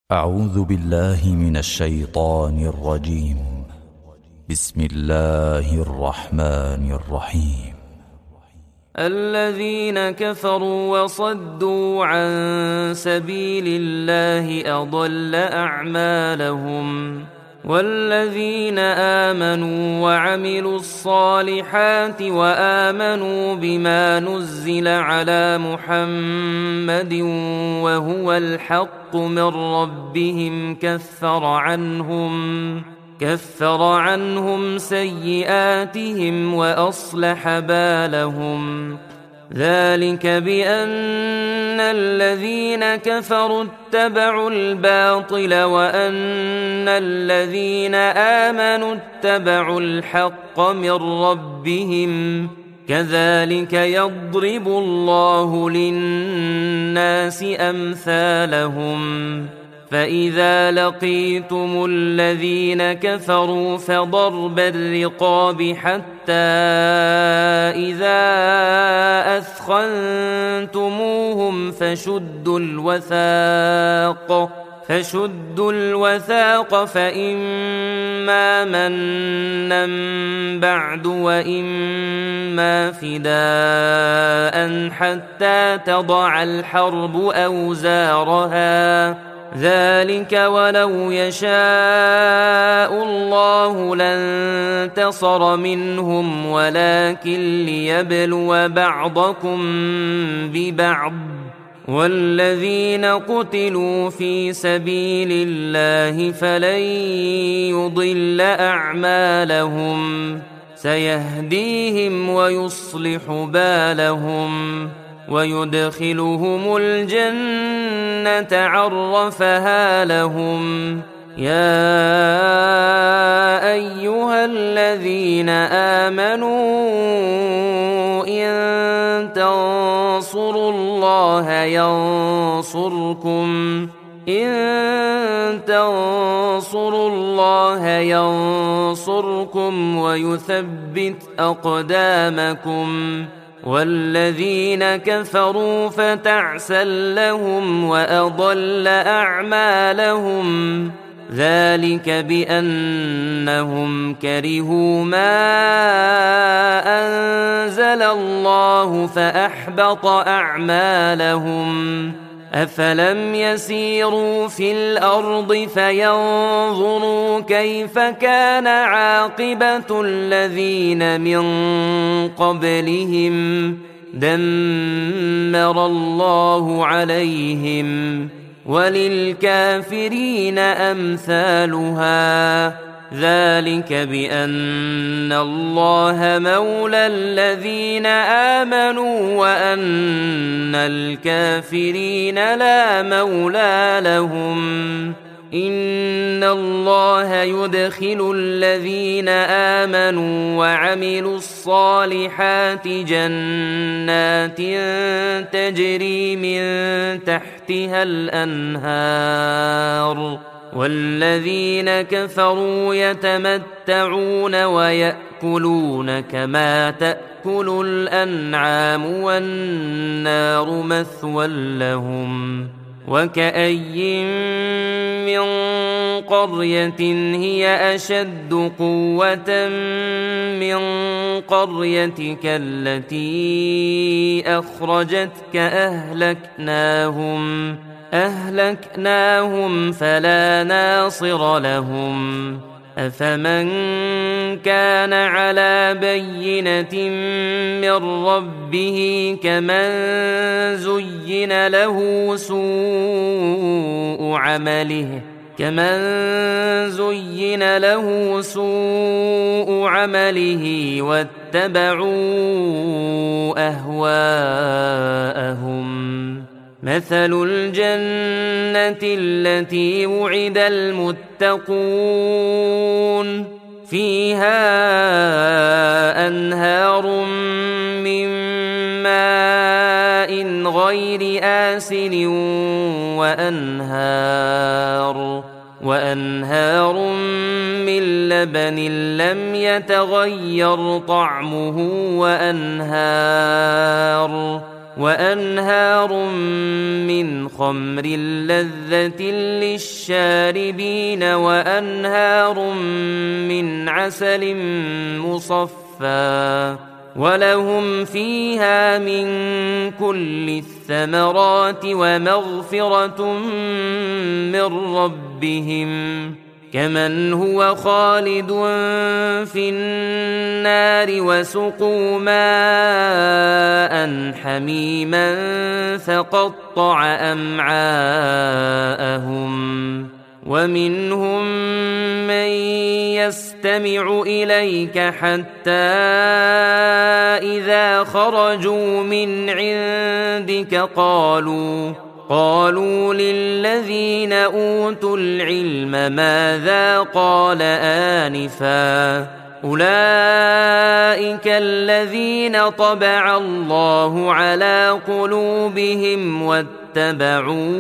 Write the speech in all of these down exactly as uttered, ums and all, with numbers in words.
أعوذ بالله من الشيطان الرجيم. بسم الله الرحمن الرحيم. الذين كفروا وصدوا عن سبيل الله أضل أعمالهم، والذين آمنوا وعملوا الصالحات وآمنوا بما نزل على محمد وهو الحق من ربهم كفر عنهم كفر عنهم سيئاتهم وأصلح بالهم. ذلك بأن الذين كفروا اتبعوا الباطل وأن الذين آمنوا اتبعوا الحق من ربهم، كذلك يضرب الله للناس أمثالهم. فإذا لقيتم الذين كفروا فضرب الرقاب حتى إذا أثخنتموهم فشدوا الوثاق فشدوا الوثاق فإما منا بعد وإما فداء حتى تضع الحرب أوزارها. ذلك ولو يشاء الله لانتصر منهم ولكن ليبلو بعضكم ببعض، والذين قتلوا في سبيل الله فلن يضل أعمالهم، سيهديهم ويصلح بالهم ويدخلهم الجنة عرفها لهم. يا أيها الذين آمنوا إن تنصروا الله ينصركم إن تنصروا الله ينصركم ويثبت أقدامكم. والذين كفروا فتعسا لهم وأضل أعمالهم. ذلك بأنهم كرهوا ما أنزل الله فأحبط أعمالهم. أفلم يسيروا في الأرض فينظروا كيف كان عاقبة الذين من قبلهم، دمر الله عليهم وللكافرين أمثالها. ذلك بأن الله مولى الذين آمنوا وأن الكافرين لا مولى لهم. إن الله يدخل الذين آمنوا وعملوا الصالحات جنات تجري من تحتها الأنهار، والذين كفروا يتمتعون ويأكلون كما تأكل الأنعام والنار مثوى لهم. وكأي من قرية هي أشد قوة من قريتك التي أخرجتك أهلكناهم أهلكناهم فلا ناصر لهم. أفمن كان على بينة من ربه كمن زين له سوء عمله كمن زين له سوء عمله واتبعوا أهواءهم. مثل الجنة التي وعد المتقون فيها أنهار من ماء غير آسن وأنهار وأنهار من لبن لم يتغير طعمه وأنهار وأنهار من خمر لذة للشاربين وأنهار من عسل مصفى ولهم فيها من كل الثمرات ومغفرة من ربهم كمن هو خالد في النار وسقوا ماء حميما فقطع أمعاءهم ومنهم من يستمع إليك حتى إذا خرجوا من عندك قالوا قالوا للذين أوتوا العلم ماذا قال آنفا أولئك الذين طبع الله على قلوبهم واتبعوا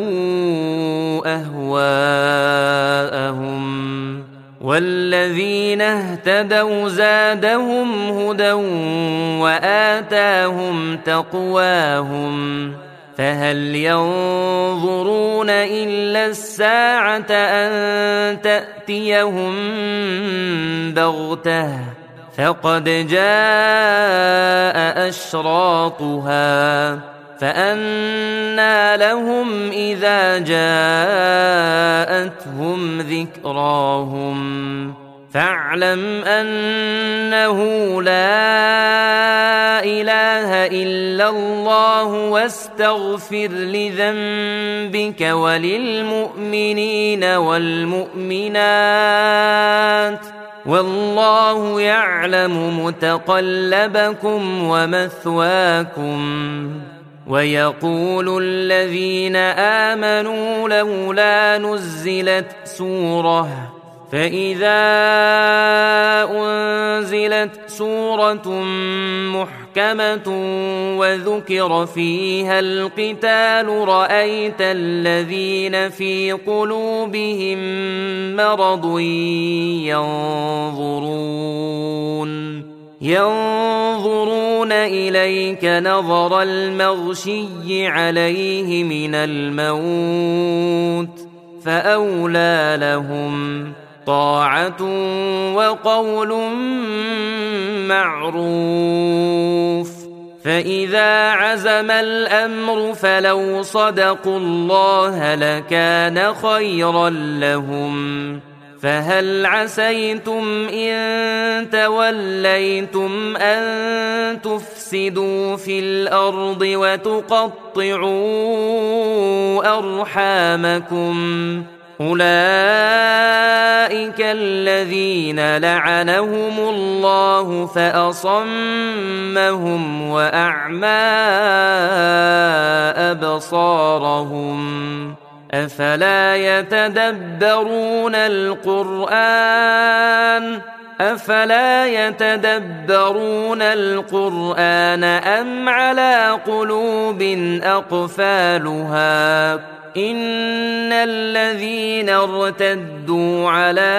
أهواءهم والذين اهتدوا زادهم هدى وآتاهم تقواهم فهل ينظرون إلا الساعة أن تأتيهم بغتة فقد جاء أشراطها فأنى لهم إذا جاءتهم ذكراهم فاعلم أنه لا إله إلا الله واستغفر لذنبك وللمؤمنين والمؤمنات والله يعلم متقلبكم ومثواكم ويقول الذين آمنوا لولا نزلت سورة فإذا أنزلت سورة محكمة وذكر فيها القتال رأيت الذين في قلوبهم مرض ينظرون ينظرون إليك نظر المغشي عليه من الموت فأولى لهم طاعة وقول معروف فإذا عزم الأمر فلو صدقوا الله لكان خيرا لهم فهل عسيتم إن توليتم أن تفسدوا في الأرض وتقطعوا أرحامكم أولئك الذين لعنهم الله فأصمهم وأعمى أبصارهم أفلا يتدبرون القرآن أفلا يتدبرون القرآن أم على قلوب أقفالها إن الذين ارتدوا على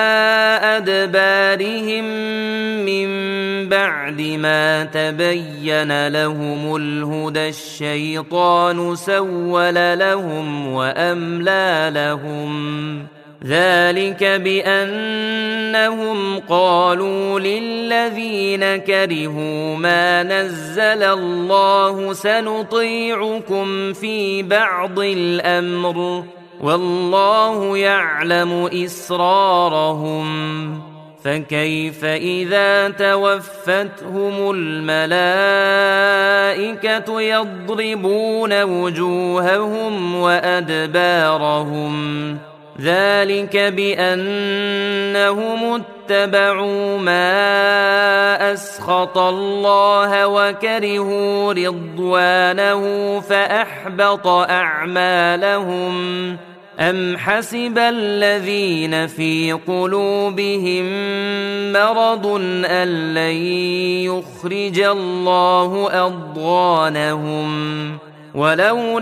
أدبارهم من بعد ما تبين لهم الهدى الشيطان سول لهم وأملى لهم ذلك بأنهم قالوا للذين كرهوا ما نزل الله سنطيعكم في بعض الأمر والله يعلم إسرارهم فكيف إذا توفتهم الملائكة يضربون وجوههم وأدبارهم ذلك بأنهم اتبعوا ما أسخط الله وكرهوا رضوانه فأحبط أعمالهم أم حسب الذين في قلوبهم مرض أن لن يخرج الله أضغانهم ولو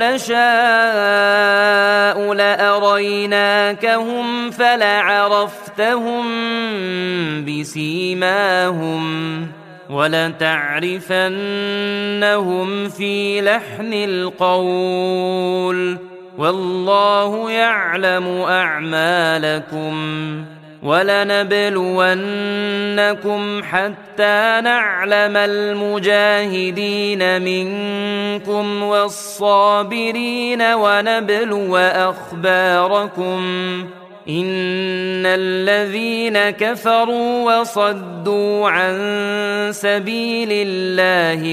نشاء لأريناكهم فلعرفتهم بسيماهم ولتعرفنهم في لحن القول والله يعلم أعمالكم ولنبلونكم حتى نعلم المجاهدين منكم والصابرين ونبلو أخباركم إن الذين كفروا وصدوا عن سبيل الله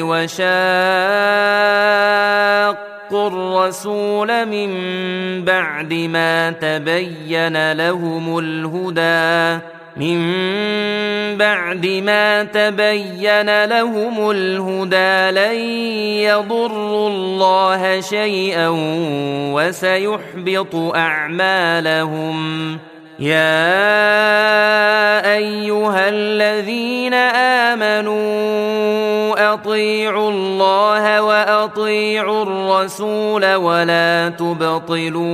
وشاقوا الرسول من بعد ما تبين لهم الهدى من بعد ما تبين لهم الهدى لن يضروا الله شيئا وسيحبط أعمالهم يا أيها الذين آمنوا أطيعوا الله وأطيعوا الرسول ولا تبطلوا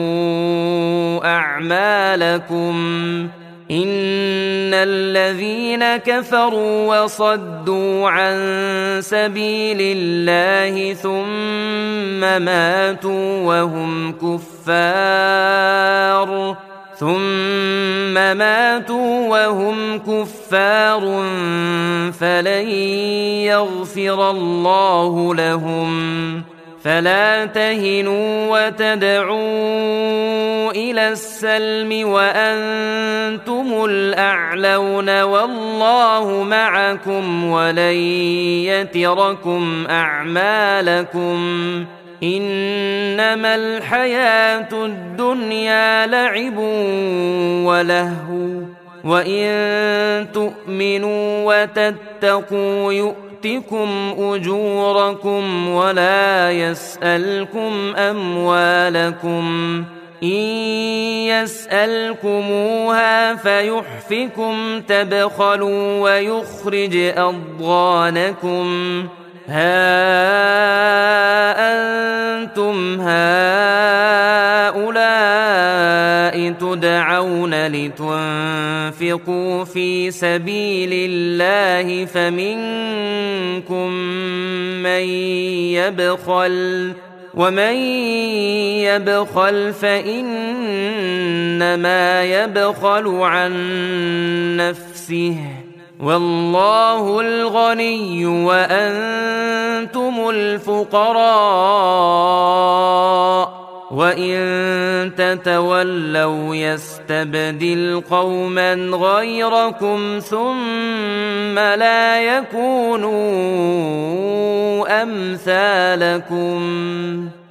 أعمالكم إن الذين كفروا وصدوا عن سبيل الله ثم ماتوا وهم كفار ثم ماتوا وهم كفار فلن يغفر الله لهم فلا تهنوا وتدعوا إلى السلم وأنتم الأعلون والله معكم ولن يتركم أعمالكم إنما الحياة الدنيا لعب ولهو وإن تؤمنوا وتتقوا يؤتكم أجوركم ولا يسألكم أموالكم إن يسألكموها فيحفكم تبخلوا ويخرج أضغانكم ها أنتم هؤلاء تدعون لتنفقوا في سبيل الله فمنكم من يبخل ومن يبخل فإنما يبخل عن نفسه والله الغني وأنتم الفقراء وإن تتولوا يستبدل قوما غيركم ثم لا يكونوا أمثالكم